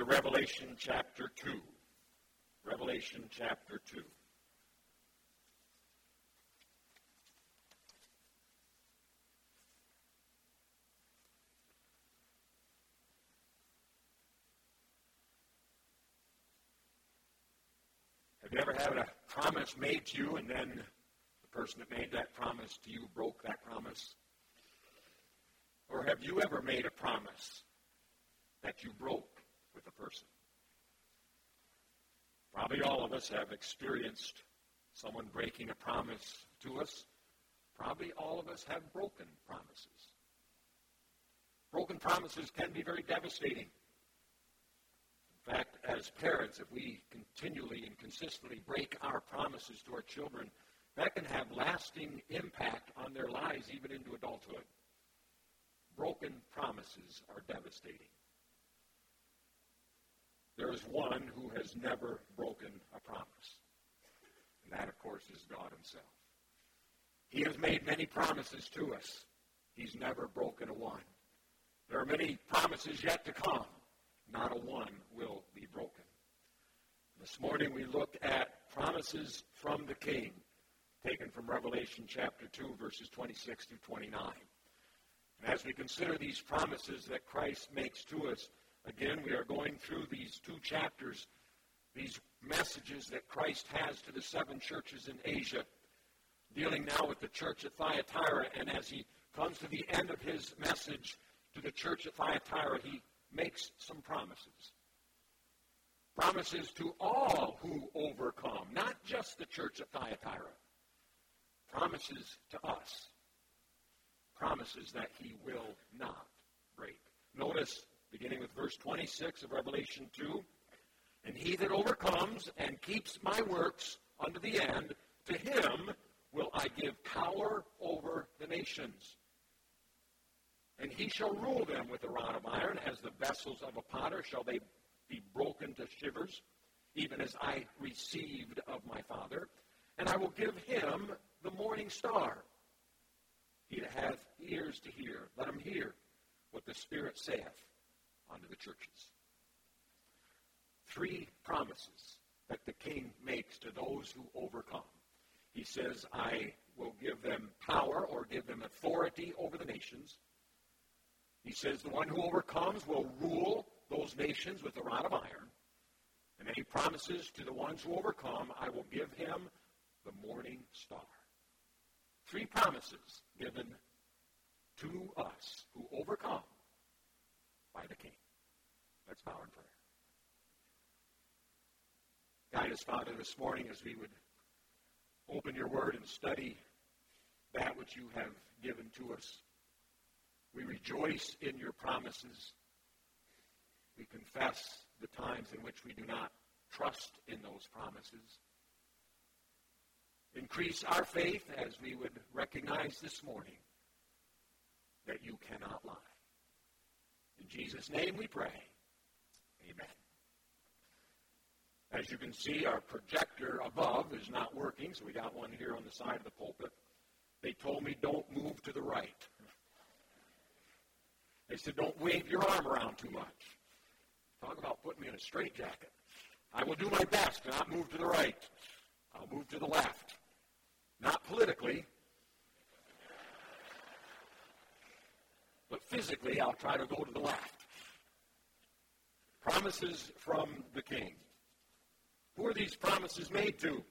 to Revelation chapter 2. Revelation chapter 2. Have you ever had a promise made to you and then the person that made that promise to you broke that promise? Or have you ever made a promise that you broke with a person? Probably all of us have experienced someone breaking a promise to us. Probably all of us have broken promises. Broken promises can be very devastating. In fact, as parents, if we continually and consistently break our promises to our children, that can have lasting impact on their lives even into adulthood. Broken promises are devastating. There is one who has never broken a promise. And that, of course, is God himself. He has made many promises to us. He's never broken a one. There are many promises yet to come. Not a one will be broken. This morning we look at promises from the King, taken from Revelation chapter 2, verses 26 through 29. And as we consider these promises that Christ makes to us, again, we are going through these two chapters, these messages that Christ has to the seven churches in Asia, dealing now with the church at Thyatira. And as he comes to the end of his message to the church at Thyatira, he makes some promises. Promises to all who overcome, not just the church at Thyatira. Promises to us. Promises that he will not break. Notice, beginning with verse 26 of Revelation 2, and he that overcomes and keeps my works unto the end, to him will I give power over the nations. And he shall rule them with a rod of iron, as the vessels of a potter shall they be broken to shivers, even as I received of my Father. And I will give him the morning star. He that hath ears to hear, let him hear what the Spirit saith unto the churches. Three promises that the King makes to those who overcome. He says, I will give them power or give them authority over the nations. He says the one who overcomes will rule those nations with a rod of iron. And then he promises to the ones who overcome, I will give him the morning star. Three promises given to us who overcome by the King. Let's bow in prayer. Guide us, Father, this morning as we would open your word and study that which you have given to us. We rejoice in your promises. We confess the times in which we do not trust in those promises. Increase our faith as we would recognize this morning that you cannot lie. In Jesus' name we pray. Amen. As you can see, our projector above is not working, so we got one here on the side of the pulpit. They told me don't move to the right. They said don't wave your arm around too much. Talk about putting me in a straitjacket. I will do my best to not move to the right. I'll move to the left. Not politically, but physically I'll try to go to the left. Promises from the King. Who are these promises made to?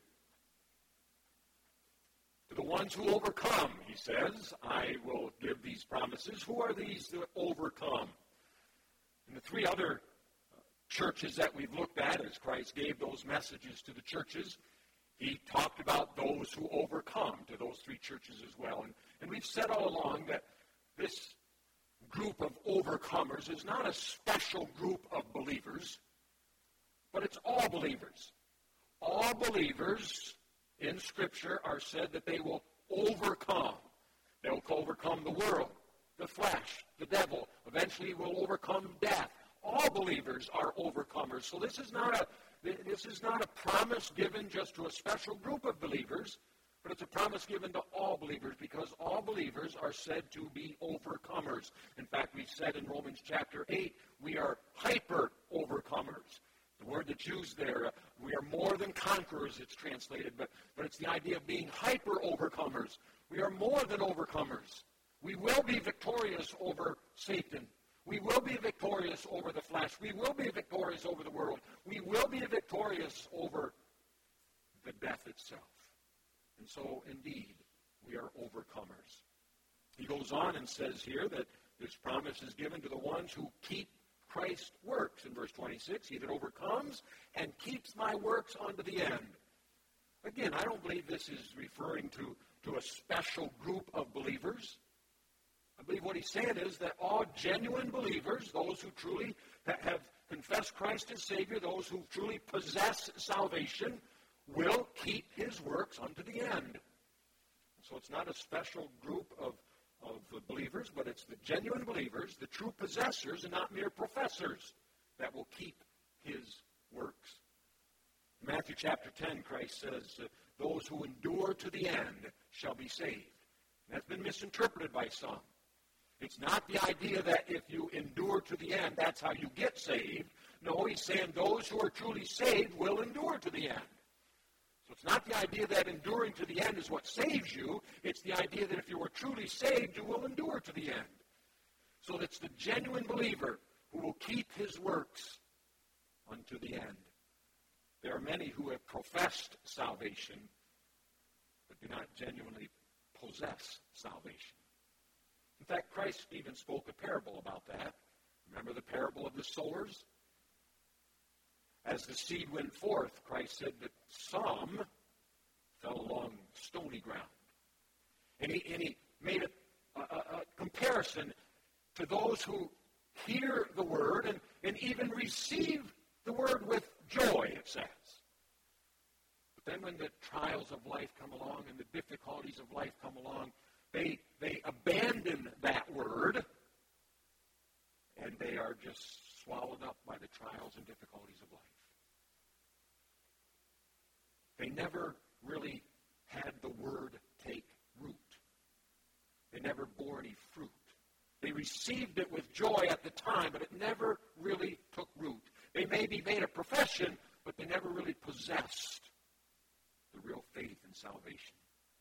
To the ones who overcome, he says, I will give these promises. Who are these that overcome? And the three other churches that we've looked at as Christ gave those messages to the churches, he talked about those who overcome to those three churches as well. And we've said all along that this group of overcomers is not a special group of believers, but it's all believers. All believers in Scripture are said that they will overcome. They'll overcome the world, the flesh, the devil. Eventually will overcome death. All believers are overcomers. So this is not a promise given just to a special group of believers, but it's a promise given to all believers because all believers are said to be overcomers. In fact, we've said in Romans chapter 8, we are hyper overcomers. The word that's used there, we are more than conquerors, it's translated, but it's the idea of being hyper-overcomers. We are more than overcomers. We will be victorious over Satan. We will be victorious over the flesh. We will be victorious over the world. We will be victorious over the death itself. And so, indeed, we are overcomers. He goes on and says here that this promise is given to the ones who keep Christ's works. In verse 26, he that overcomes and keeps my works unto the end. Again, I don't believe this is referring to a special group of believers. I believe what he's saying is that all genuine believers, those who truly have confessed Christ as Savior, those who truly possess salvation, will keep his works unto the end. So it's not a special group of believers, but it's the genuine believers, the true possessors, and not mere professors, that will keep his works. In Matthew chapter 10, Christ says, those who endure to the end shall be saved. And that's been misinterpreted by some. It's not the idea that if you endure to the end, that's how you get saved. No, he's saying those who are truly saved will endure to the end. So it's not the idea that enduring to the end is what saves you. It's the idea that if you were truly saved, you will endure to the end. So it's the genuine believer who will keep his works unto the end. There are many who have professed salvation, but do not genuinely possess salvation. In fact, Christ even spoke a parable about that. Remember the parable of the sowers? As the seed went forth, Christ said that some fell along stony ground. And he made a comparison to those who hear the word and even receive the word with joy, it says. But then when the trials of life come along and the difficulties of life come along, they abandon that word, and they are just swallowed up by the trials and difficulties of life. They never really had the word take root. They never bore any fruit. They received it with joy at the time, but it never really took root. They maybe made a profession, but they never really possessed the real faith in salvation.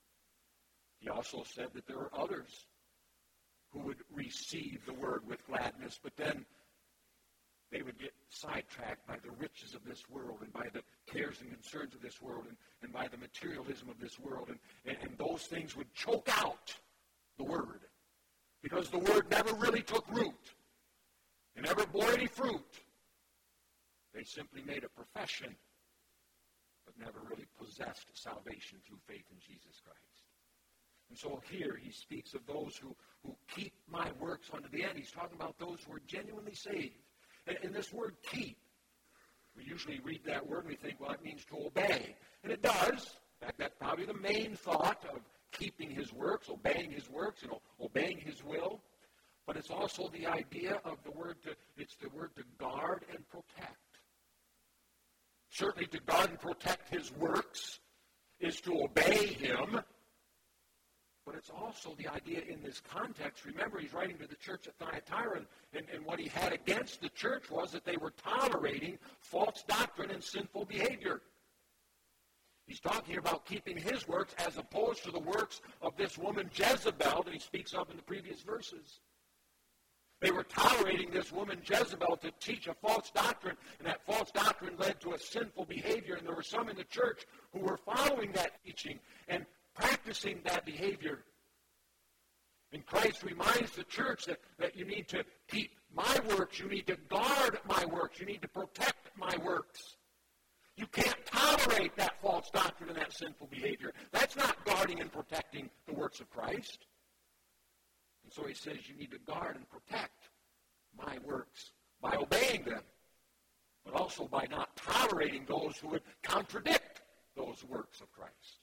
He also said that there are others who would receive the word with gladness, but then they would get sidetracked by the riches of this world and by the cares and concerns of this world and by the materialism of this world. And those things would choke out the word because the word never really took root. It never bore any fruit. They simply made a profession but never really possessed salvation through faith in Jesus Christ. And so here he speaks of those who keep my works unto the end. He's talking about those who are genuinely saved. And this word keep, we usually read that word and we think, well, it means to obey. And it does. In fact, that's probably the main thought of keeping his works, obeying his works, obeying his will. But it's also the idea of the word to guard and protect. Certainly to guard and protect his works is to obey him. But it's also the idea in this context. Remember, he's writing to the church at Thyatira, and what he had against the church was that they were tolerating false doctrine and sinful behavior. He's talking about keeping his works as opposed to the works of this woman Jezebel that he speaks of in the previous verses. They were tolerating this woman Jezebel to teach a false doctrine, and that false doctrine led to a sinful behavior, and there were some in the church who were following that teaching and practicing that behavior. And Christ reminds the church that you need to keep my works, you need to guard my works, you need to protect my works. You can't tolerate that false doctrine and that sinful behavior. That's not guarding and protecting the works of Christ. And so he says you need to guard and protect my works by obeying them, but also by not tolerating those who would contradict those works of Christ.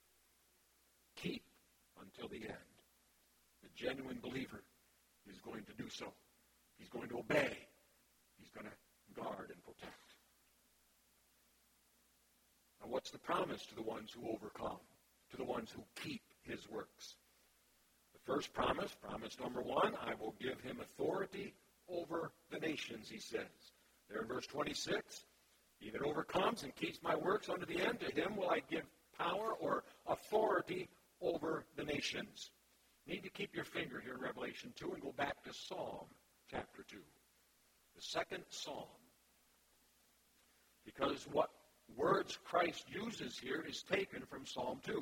Keep until the end. The genuine believer is going to do so. He's going to obey. He's going to guard and protect. Now, what's the promise to the ones who overcome, to the ones who keep his works? The first promise number 1, I will give him authority over the nations, he says. There in verse 26, he that overcomes and keeps my works unto the end, to him will I give power or authority over the nations. You need to keep your finger here in Revelation 2 and go back to Psalm chapter 2. The second Psalm. Because what words Christ uses here is taken from Psalm 2.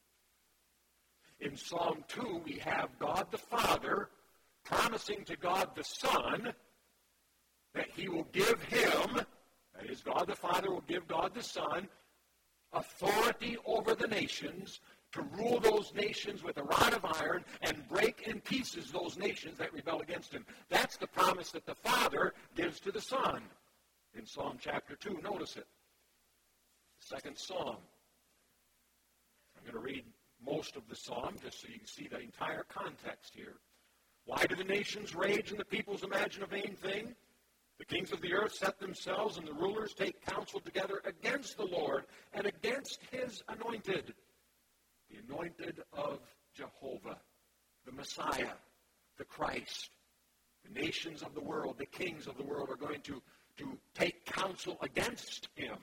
In Psalm 2, we have God the Father promising to God the Son that he will give him, that is, God the Father will give God the Son, authority over the nations, to rule those nations with a rod of iron and break in pieces those nations that rebel against him. That's the promise that the Father gives to the Son in Psalm chapter 2. Notice it. Second Psalm. I'm going to read most of the psalm just so you can see the entire context here. Why do the nations rage and the peoples imagine a vain thing? The kings of the earth set themselves and the rulers take counsel together against the Lord and against his anointed. The anointed of Jehovah, the Messiah, the Christ. The nations of the world, the kings of the world are going to take counsel against him.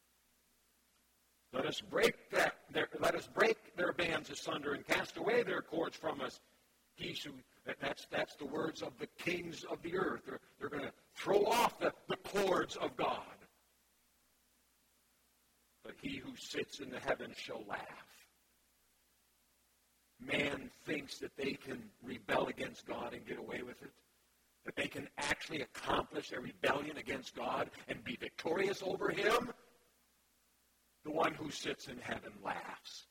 Let us break their bands asunder and cast away their cords from us. That's the words of the kings of the earth. They're going to throw off the cords of God. But he who sits in the heavens shall laugh. Man thinks that they can rebel against God and get away with it. That they can actually accomplish a rebellion against God and be victorious over him. The one who sits in heaven laughs.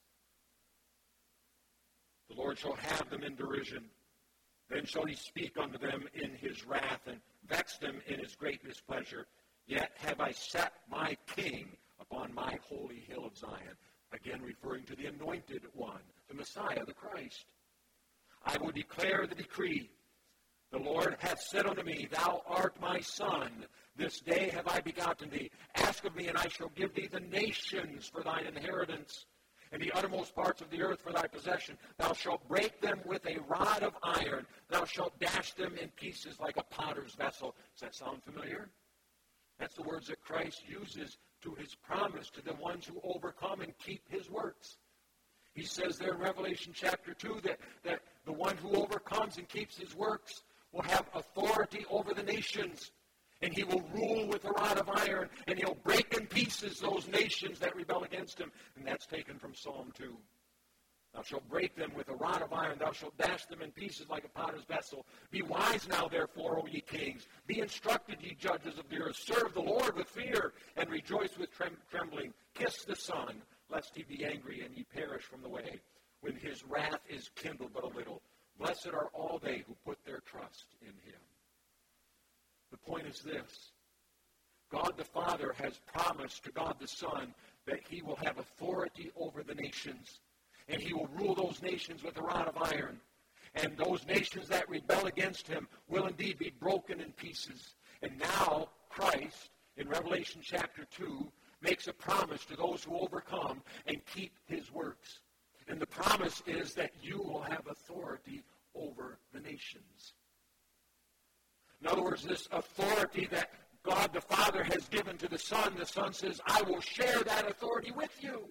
The Lord shall have them in derision. Then shall he speak unto them in his wrath and vex them in his great displeasure. Yet have I set my king upon my holy hill of Zion. Again referring to the anointed one, the Messiah, the Christ. I will declare the decree. The Lord hath said unto me, Thou art my son. This day have I begotten thee. Ask of me, and I shall give thee the nations for thine inheritance, and the uttermost parts of the earth for thy possession. Thou shalt break them with a rod of iron. Thou shalt dash them in pieces like a potter's vessel. Does that sound familiar? That's the words that Christ uses to his promise to the ones who overcome and keep his works. He says there in Revelation chapter 2 that the one who overcomes and keeps his works will have authority over the nations. And he will rule with a rod of iron. And he'll break in pieces those nations that rebel against him. And that's taken from Psalm 2. Thou shalt break them with a rod of iron. Thou shalt dash them in pieces like a potter's vessel. Be wise now, therefore, O ye kings. Be instructed, ye judges of the earth. Serve the Lord with fear, and rejoice with trembling. Kiss the Son, lest he be angry, and ye perish from the way, when his wrath is kindled but a little. Blessed are all they who put their trust in him. The point is this. God the Father has promised to God the Son that he will have authority over the nations. And he will rule those nations with a rod of iron. And those nations that rebel against him will indeed be broken in pieces. And now Christ, in Revelation chapter 2, makes a promise to those who overcome and keep his works. And the promise is that you will have authority over the nations. In other words, this authority that God the Father has given to the Son says, I will share that authority with you.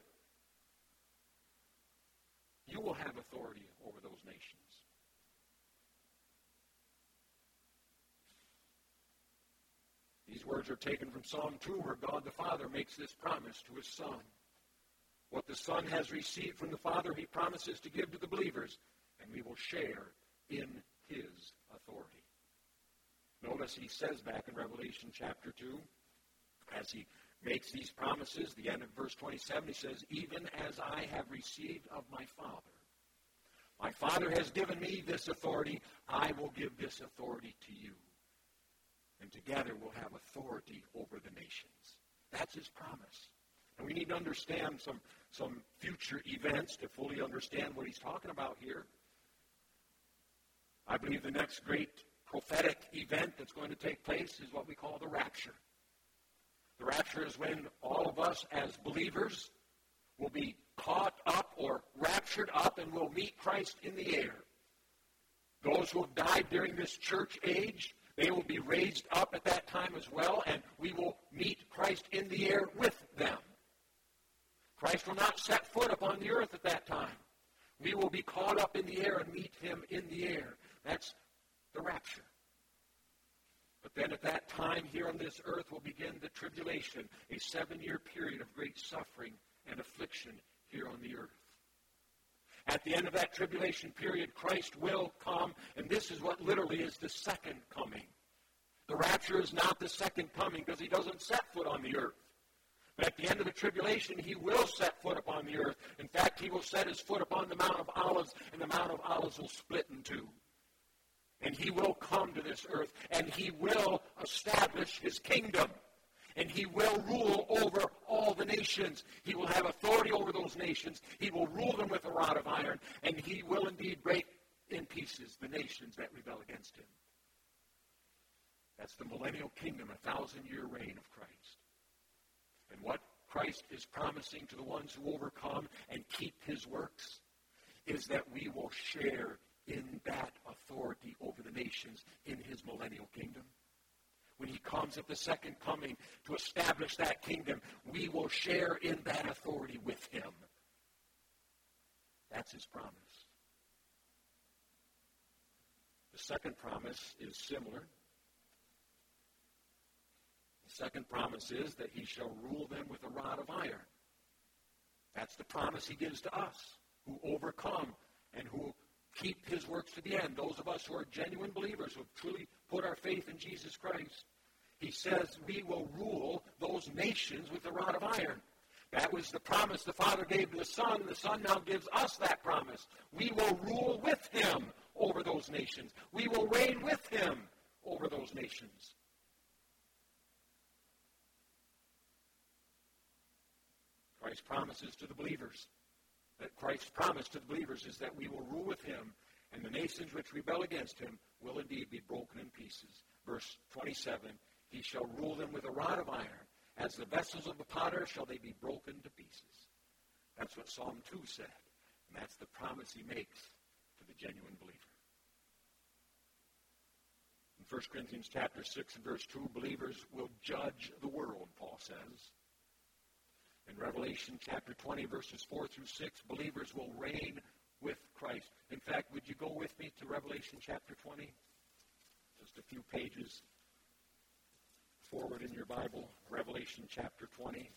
You will have authority over those nations. These words are taken from Psalm 2, where God the Father makes this promise to his Son. What the Son has received from the Father, he promises to give to the believers, and we will share in his authority. Notice he says back in Revelation chapter 2, as he makes these promises, the end of verse 27, he says, even as I have received of my Father. My Father has given me this authority. I will give this authority to you. And together we'll have authority over the nations. That's his promise. And we need to understand some future events to fully understand what he's talking about here. I believe the next great prophetic event that's going to take place is what we call the rapture. The rapture is when all of us as believers will be caught up or raptured up and will meet Christ in the air. Those who have died during this church age, They will be raised up at that time as well, and we will meet Christ in the air with them. Christ will not set foot upon the earth at that time. We will be caught up in the air and meet him in the air. That's the rapture. But then at that time here on this earth will begin the tribulation, a 7-year period of great suffering and affliction here on the earth. At the end of that tribulation period, Christ will come, and this is what literally is the second coming. The rapture is not the second coming because he doesn't set foot on the earth. But at the end of the tribulation, he will set foot upon the earth. In fact, he will set his foot upon the Mount of Olives, and the Mount of Olives will split in two. And he will come to this earth, and he will establish his kingdom. And he will rule over all the nations. He will have authority over those nations. He will rule them with a rod of iron, and he will indeed break in pieces the nations that rebel against him. That's the millennial kingdom, a 1,000-year reign of Christ. And what Christ is promising to the ones who overcome and keep his works is that we will share in that authority over the nations in his millennial kingdom. When he comes at the second coming to establish that kingdom, we will share in that authority with him. That's his promise. The second promise is similar. The second promise is that he shall rule them with a rod of iron. That's the promise he gives to us who overcome and who keep his works to the end. Those of us who are genuine believers, who have truly put our faith in Jesus Christ. He says we will rule those nations with a rod of iron. That was the promise the Father gave to the Son. The Son now gives us that promise. We will rule with him over those nations. We will reign with him over those nations. Christ's promises to the believers. That Christ's promise to the believers is that we will rule with him, and the nations which rebel against him will indeed be broken in pieces. Verse 27, he shall rule them with a rod of iron. As the vessels of the potter shall they be broken to pieces. That's what Psalm 2 said, and that's the promise he makes to the genuine believer. In 1 Corinthians chapter 6 and verse 2, believers will judge the world, Paul says. In Revelation chapter 20, verses 4 through 6, believers will reign with Christ. In fact, would you go with me to Revelation chapter 20? Just a few pages forward in your Bible. Revelation chapter 20.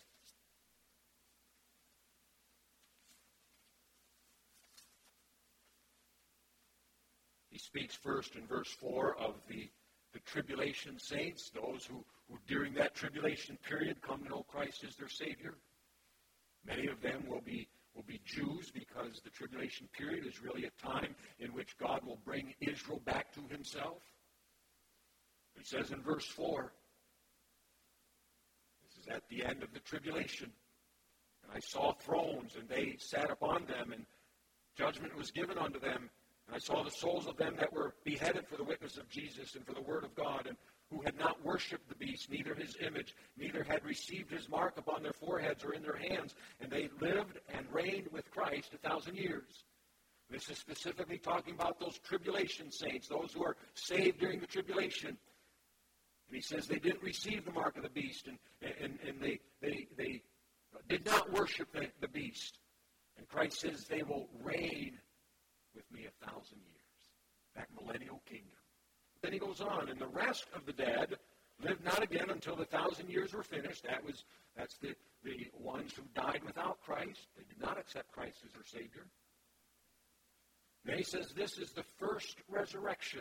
He speaks first in verse 4 of the tribulation saints, those who during that tribulation period come to know Christ as their Savior. Many of them will be Jews because the tribulation period is really a time in which God will bring Israel back to himself. He says in verse 4, this is at the end of the tribulation, and I saw thrones, and they sat upon them, and judgment was given unto them. And I saw the souls of them that were beheaded for the witness of Jesus and for the word of God, and who had not worshipped the beast, neither his image, neither had received his mark upon their foreheads or in their hands. And they lived and reigned with Christ 1,000 years. This is specifically talking about those tribulation saints, those who are saved during the tribulation. And he says they didn't receive the mark of the beast, and they did not worship the beast. And Christ says they will reign with me 1,000 years. That millennial kingdom. Then he goes on, and the rest of the dead lived not again until the 1,000 years were finished. That's the ones who died without Christ. They did not accept Christ as their Savior. Then he says this is the first resurrection.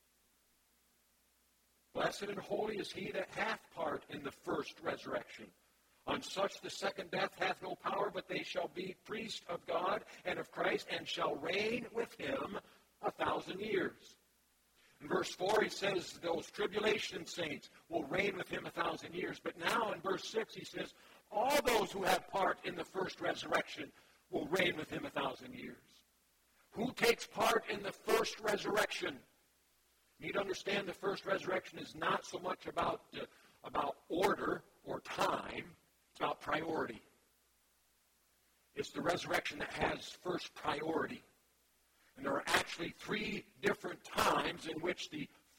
Blessed and holy is he that hath part in the first resurrection. On such the second death hath no power, but they shall be priests of God and of Christ, and shall reign with him 1,000 years. In verse 4, he says those tribulation saints will reign with him 1,000 years. But now in verse 6, he says all those who have part in the first resurrection will reign with him 1,000 years. Who takes part in the first resurrection? You need to understand the first resurrection is not so much about order or time. It's about priority. It's the resurrection that has first priority. And there are actually 3 different times in which the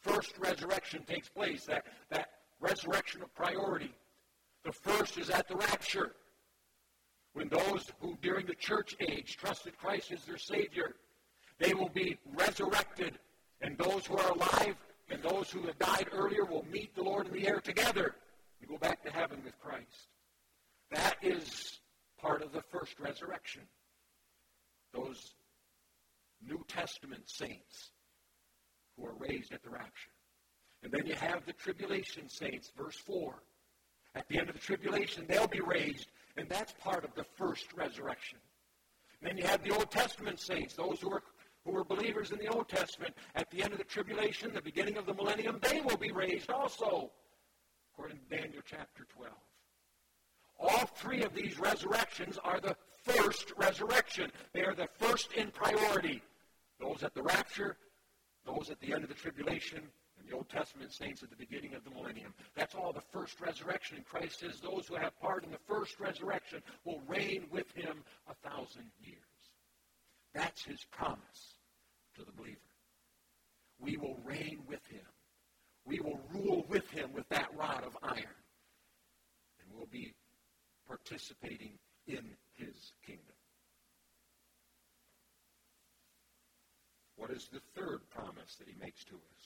first resurrection takes place, that resurrection of priority. The first is at the rapture, when those who during the church age trusted Christ as their Savior, they will be resurrected, and those who are alive and those who have died earlier will meet the Lord in the air together and go back to heaven with Christ. That is part of the first resurrection. Those New Testament saints who are raised at the rapture. And then you have the tribulation saints, verse 4. At the end of the tribulation, they'll be raised, and that's part of the first resurrection. And then you have the Old Testament saints, those who were believers in the Old Testament. At the end of the tribulation, the beginning of the millennium, they will be raised also, according to Daniel chapter 12. All three of these resurrections are the first resurrection. They are the first in priority. Those at the rapture, those at the end of the tribulation, and the Old Testament saints at the beginning of the millennium. That's all the first resurrection. And Christ says those who have part in the first resurrection will reign with him 1,000 years. That's his promise to the believer. We will reign with him. We will rule with him with that rod of iron. And we'll be participating in his kingdom. What is the third promise that he makes to us?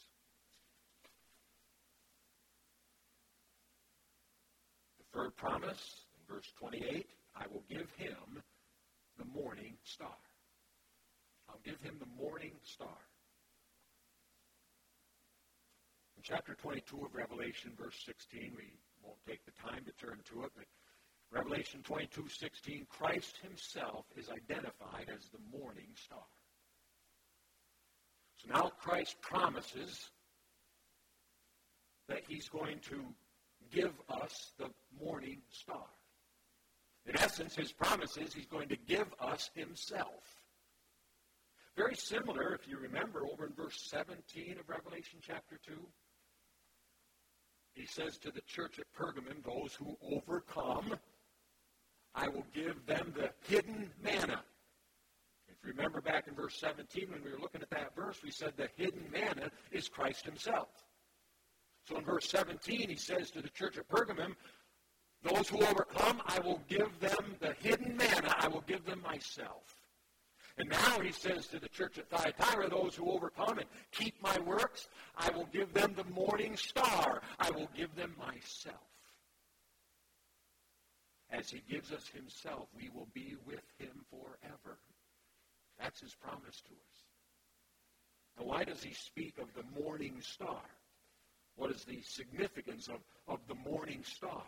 The third promise, in verse 28, I will give him the morning star. I'll give him the morning star. In chapter 22 of Revelation, verse 16, we won't take the time to turn to it, but Revelation 22:16, Christ himself is identified as the morning star. So now Christ promises that he's going to give us the morning star. In essence, his promise is he's going to give us himself. Very similar, if you remember, over in verse 17 of Revelation chapter 2. He says to the church at Pergamum, those who overcome, I will give them the hidden manna. If you remember back in verse 17, when we were looking at that verse, we said the hidden manna is Christ himself. So in verse 17, he says to the church at Pergamum, those who overcome, I will give them the hidden manna. I will give them myself. And now he says to the church at Thyatira, those who overcome and keep my works, I will give them the morning star. I will give them myself. As he gives us himself, we will be with him forever. That's his promise to us. Now, why does he speak of the morning star? What is the significance of the morning star?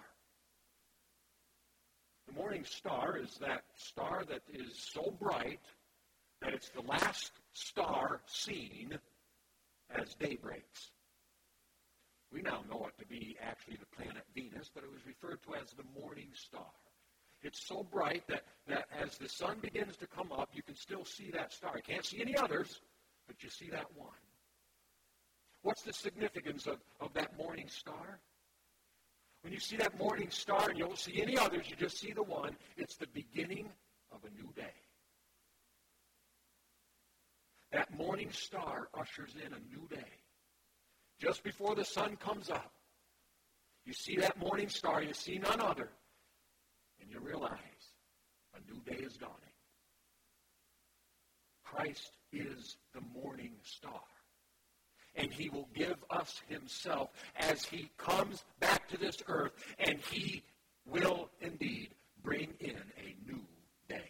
The morning star is that star that is so bright that it's the last star seen as day breaks. We now know it to be actually the planet Venus, but it was referred to as the morning star. It's so bright that as the sun begins to come up, you can still see that star. You can't see any others, but you see that one. What's the significance of that morning star? When you see that morning star and you don't see any others, you just see the one, it's the beginning of a new day. That morning star ushers in a new day. Just before the sun comes up, you see that morning star, you see none other, and you realize a new day is dawning. Christ is the morning star. And he will give us himself as he comes back to this earth, and he will indeed bring in a new day.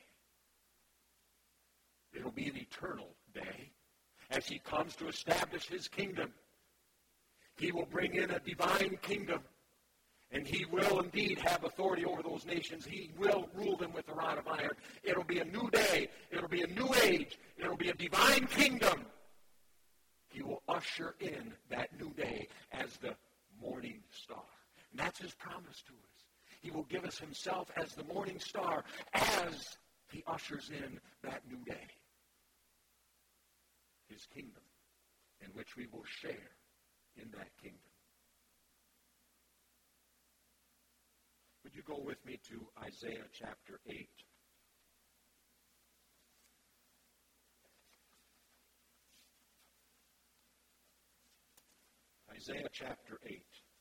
It'll be an eternal day as he comes to establish his kingdom. He will bring in a divine kingdom, and he will indeed have authority over those nations. He will rule them with a rod of iron. It'll be a new day. It'll be a new age. It'll be a divine kingdom. He will usher in that new day as the morning star. And that's his promise to us. He will give us himself as the morning star as he ushers in that new day. His kingdom, in which we will share in that kingdom. Would you go with me to Isaiah chapter 8? Isaiah chapter 8.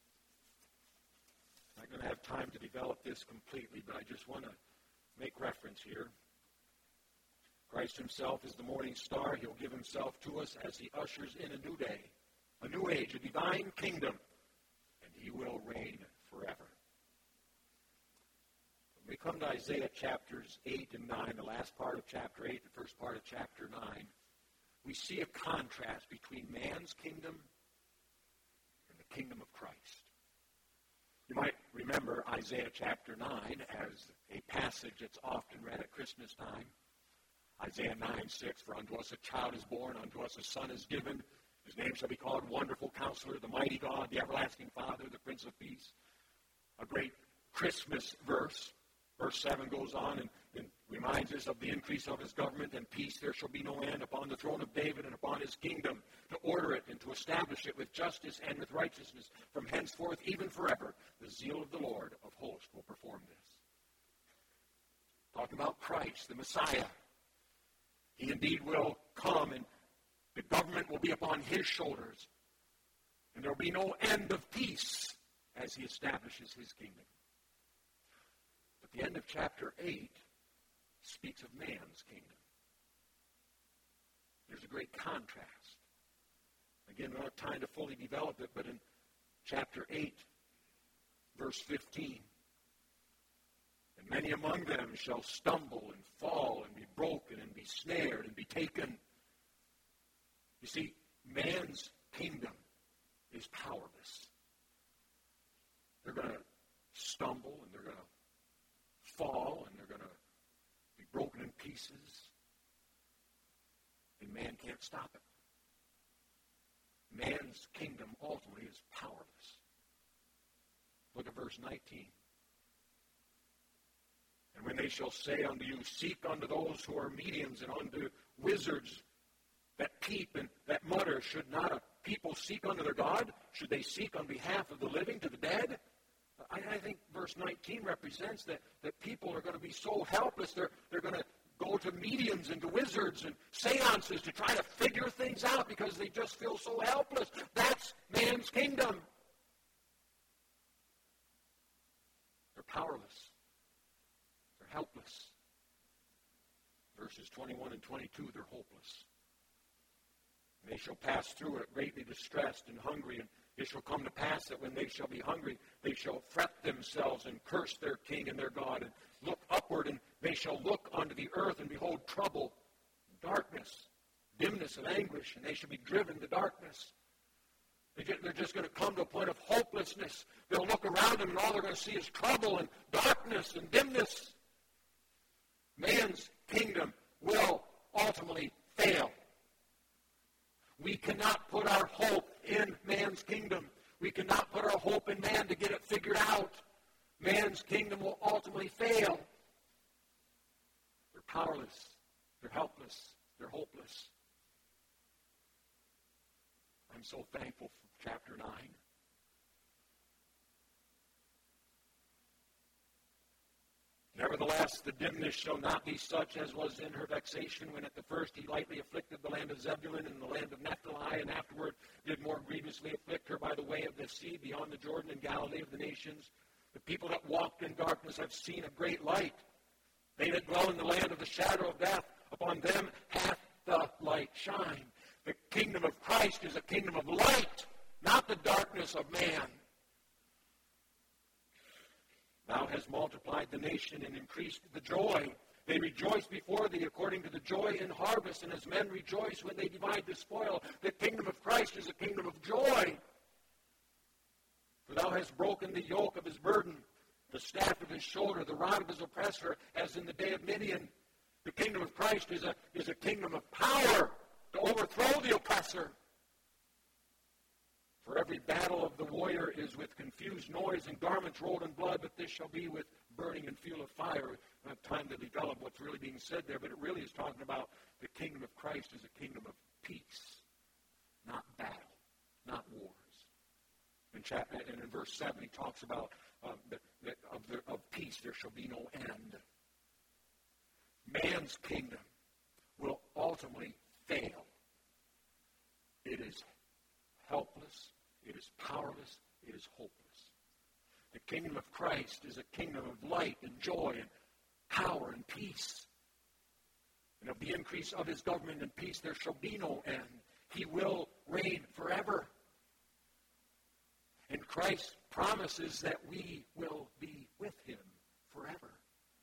I'm not going to have time to develop this completely, but I just want to make reference here. Christ himself is the morning star. He'll give himself to us as he ushers in a new day, a new age, a divine kingdom, and he will reign forever. When we come to Isaiah chapters 8 and 9, the last part of chapter 8, the first part of chapter 9, we see a contrast between man's kingdom and the kingdom of Christ. You might remember Isaiah chapter 9 as a passage that's often read at Christmas time. Isaiah 9:6, for unto us a child is born, unto us a son is given. His name shall be called Wonderful Counselor, the Mighty God, the Everlasting Father, the Prince of Peace. A great Christmas verse. Verse 7 goes on and reminds us of the increase of his government and peace. There shall be no end upon the throne of David and upon his kingdom, to order it and to establish it with justice and with righteousness from henceforth, even forever. The zeal of the Lord of hosts will perform this. Talking about Christ, the Messiah. He indeed will come, and the government will be upon his shoulders. And there will be no end of peace as he establishes his kingdom. But the end of chapter 8 speaks of man's kingdom. There's a great contrast. Again, we don't have time to fully develop it, but in chapter 8, verse 15, and many among them shall stumble and fall and be broken and be snared and be taken. You see, man's kingdom is powerless. They're going to stumble and they're going to fall and they're going to be broken in pieces. And man can't stop it. Man's kingdom ultimately is powerless. Look at verse 19. And when they shall say unto you, seek unto those who are mediums and unto wizards that peep and that mutter, should not a people seek unto their God? Should they seek on behalf of the living to the dead? I think verse 19 represents that people are going to be so helpless, they're going to go to mediums and to wizards and seances to try to figure things out because they just feel so helpless. That's man's kingdom. They're powerless. Helpless. Verses 21 and 22, they're hopeless. And they shall pass through it greatly distressed and hungry, and it shall come to pass that when they shall be hungry, they shall fret themselves and curse their king and their God, and look upward, and they shall look unto the earth, and behold trouble, darkness, dimness and anguish, and they shall be driven to darkness. They're just going to come to a point of hopelessness. They'll look around them, and all they're going to see is trouble and darkness and dimness. Man's kingdom will ultimately fail. We cannot put our hope in man's kingdom. We cannot put our hope in man to get it figured out. Man's kingdom will ultimately fail. They're powerless. They're helpless. They're hopeless. I'm so thankful for chapter 9. Nevertheless, the dimness shall not be such as was in her vexation, when at the first he lightly afflicted the land of Zebulun and the land of Naphtali, and afterward did more grievously afflict her by the way of the sea beyond the Jordan and Galilee of the nations. The people that walked in darkness have seen a great light. They that dwell in the land of the shadow of death, upon them hath the light shined. The kingdom of Christ is a kingdom of light, not the darkness of man. Thou hast multiplied the nation and increased the joy. They rejoice before thee according to the joy in harvest, and as men rejoice when they divide the spoil. The kingdom of Christ is a kingdom of joy. For thou hast broken the yoke of his burden, the staff of his shoulder, the rod of his oppressor, as in the day of Midian. The kingdom of Christ is a kingdom of power to overthrow the oppressor. For every battle of the warrior is with confused noise and garments rolled in blood, but this shall be with burning and fuel of fire. I don't have time to develop what's really being said there, but it really is talking about the kingdom of Christ as a kingdom of peace, not battle, not wars. And in verse 7, he talks about of peace there shall be no end. Man's kingdom will ultimately fail. It is helpless. It is powerless. It is hopeless. The kingdom of Christ is a kingdom of light and joy and power and peace. And of the increase of his government and peace there shall be no end. He will reign forever. And Christ promises that we will be with him forever.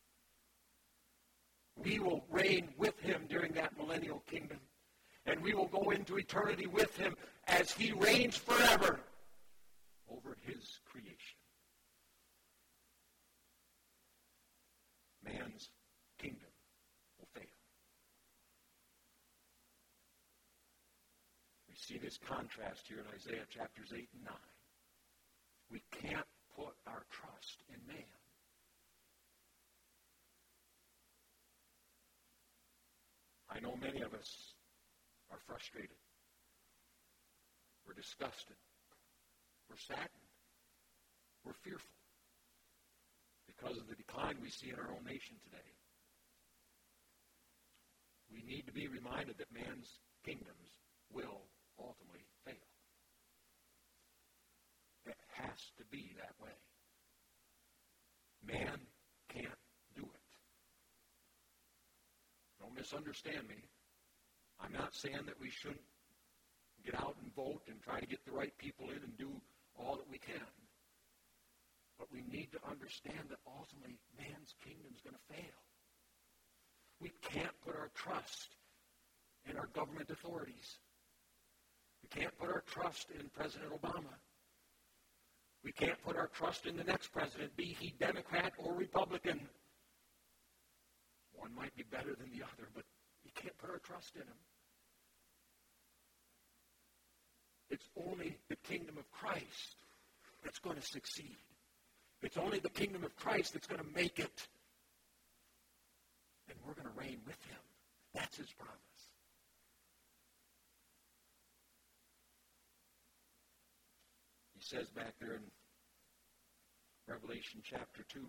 We will reign with him during that millennial kingdom. And we will go into eternity with him as he reigns forever over his creation. Man's kingdom will fail. We see this contrast here in Isaiah chapters 8 and 9. We can't put our trust in man. I know many of us are frustrated. We're disgusted. We're saddened. We're fearful because of the decline we see in our own nation today. We need to be reminded that man's kingdoms will ultimately fail. It has to be that way. Man can't do it. Don't misunderstand me. I'm not saying that we shouldn't get out and vote and try to get the right people in and do all that we can. But we need to understand that ultimately man's kingdom is going to fail. We can't put our trust in our government authorities. We can't put our trust in President Obama. We can't put our trust in the next president, be he Democrat or Republican. One might be better than the other, but we can't put our trust in him. It's only the kingdom of Christ that's going to succeed. It's only the kingdom of Christ that's going to make it. And we're going to reign with him. That's his promise. He says back there in Revelation chapter 2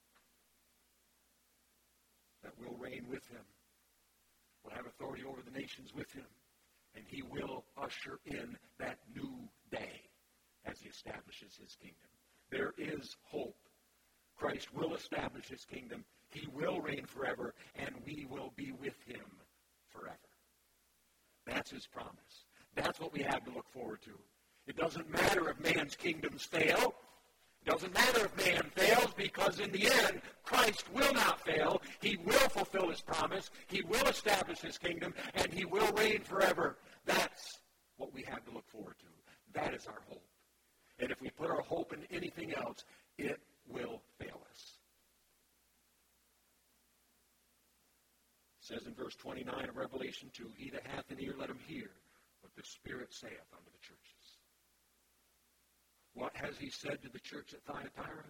that we'll reign with him. We'll have authority over the nations with him. And he will usher in that new day as he establishes his kingdom. There is hope. Christ will establish his kingdom. He will reign forever, and we will be with him forever. That's his promise. That's what we have to look forward to. It doesn't matter if man's kingdoms fail. It doesn't matter if man fails, because in the end, Christ will not fail. He will fulfill his promise. He will establish his kingdom, and he will reign forever. That's what we have to look forward to. That is our hope. And if we put our hope in anything else, it will fail us. It says in verse 29 of Revelation 2, he that hath an ear, let him hear what the Spirit saith unto the churches. What has he said to the church at Thyatira?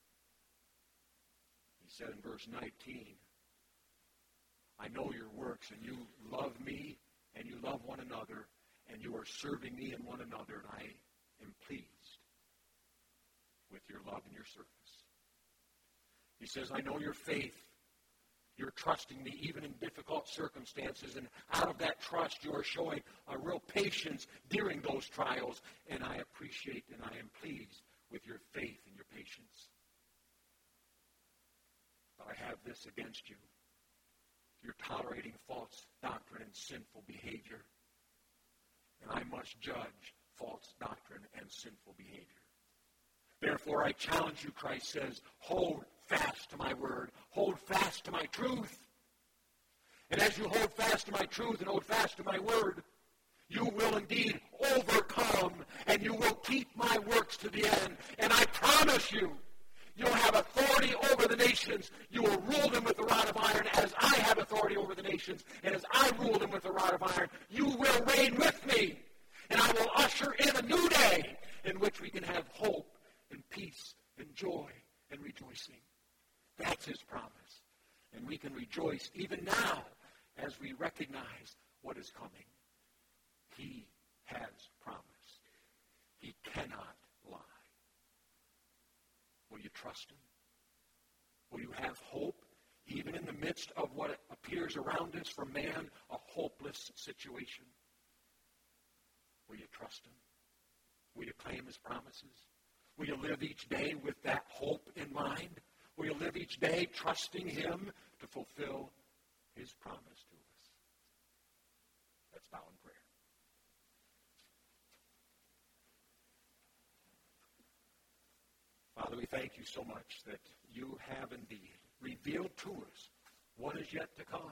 He said in verse 19, I know your works, and you love me, and you love one another, and you are serving me and one another, and I am pleased with your love and your service. He says, I know your faith. You're trusting me even in difficult circumstances, and out of that trust you are showing a real patience during those trials, and I appreciate and I am pleased with your faith and your patience. But I have this against you. You're tolerating false doctrine and sinful behavior, and I must judge false doctrine and sinful behavior. Therefore, I challenge you, Christ says, hold fast to my word. Hold fast to my truth. And as you hold fast to my truth and hold fast to my word, you will indeed overcome, and you will keep my works to the end. And I promise you, you'll have authority over the nations. You will rule them with a rod of iron as I have authority over the nations. And as I rule them with a rod of iron, you will reign with me. And I will usher in a new day in which we can have hope and peace and joy and rejoicing. That's his promise. And we can rejoice even now as we recognize what is coming. He has promised. He cannot lie. Will you trust him? Will you have hope even in the midst of what appears around us from man, a hopeless situation? Will you trust him? Will you claim his promises? Will you live each day with that hope in mind? Will you live each day trusting him to fulfill his promise to us? Let's bow in prayer. Father, we thank you so much that you have indeed revealed to us what is yet to come.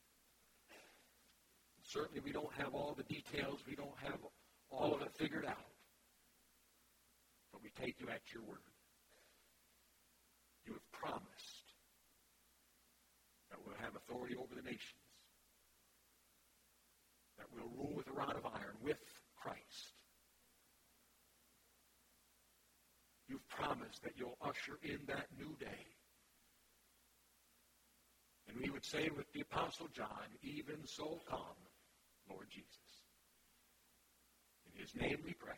Certainly we don't have all the details. We don't have all of it figured out. But we take you at your word. You have promised that we'll have authority over the nations, that we'll rule with a rod of iron with Christ. You've promised that you'll usher in that new day. And we would say with the Apostle John, even so come, Lord Jesus. In his name we pray.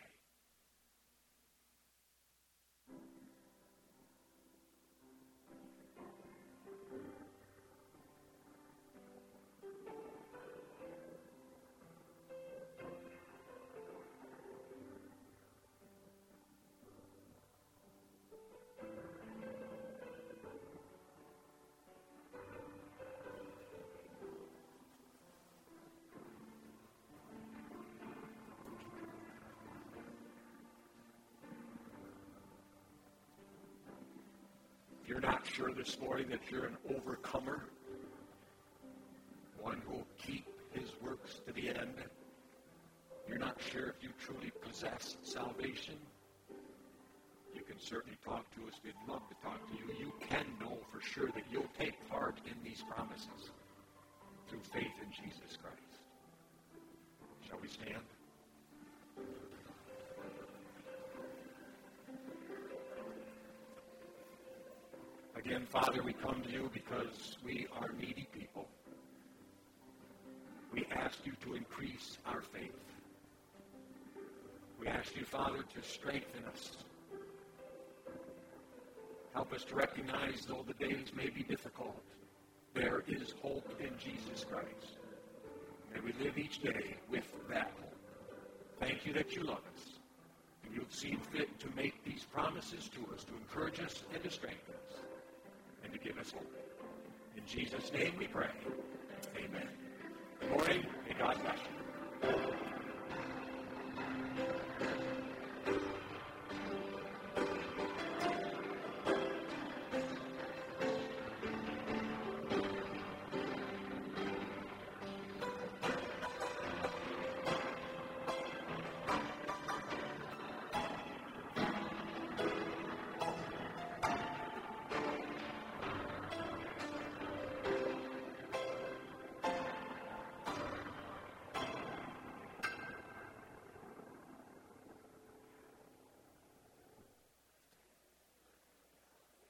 If you're not sure this morning that you're an overcomer, one who will keep his works to the end, you're not sure if you truly possess salvation, you can certainly talk to us. We'd love to talk to you. You can know for sure that you'll take part in these promises through faith in Jesus Christ. Shall we stand? Again, Father, we come to you because we are needy people. We ask you to increase our faith. We ask you, Father, to strengthen us. Help us to recognize, though the days may be difficult, there is hope in Jesus Christ. May we live each day with that hope. Thank you that you love us. And you've seen fit to make these promises to us, to encourage us and to strengthen us, and to give us hope. In Jesus' name we pray. Amen. Good morning, and God bless you.